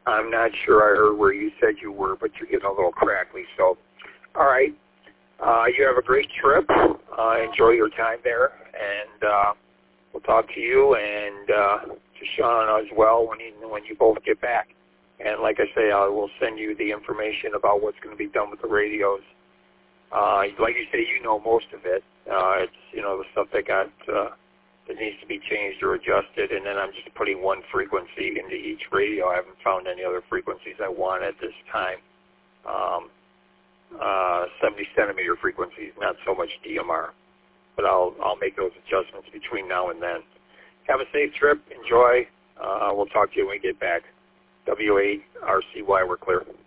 I'm not sure I heard where you said you were, but you're getting a little crackly. So, all right. You have a great trip. Enjoy your time there, and we'll talk to you and to Sean as well when you both get back. And like I say, I will send you the information about what's going to be done with the radios. Like you say, you know most of it. It's the stuff that needs to be changed or adjusted, and then I'm just putting one frequency into each radio. I haven't found any other frequencies I want at this time. 70 centimeter frequencies, not so much DMR. But I'll make those adjustments between now and then. Have a safe trip. Enjoy. We'll talk to you when we get back. W8RCY, we're clear.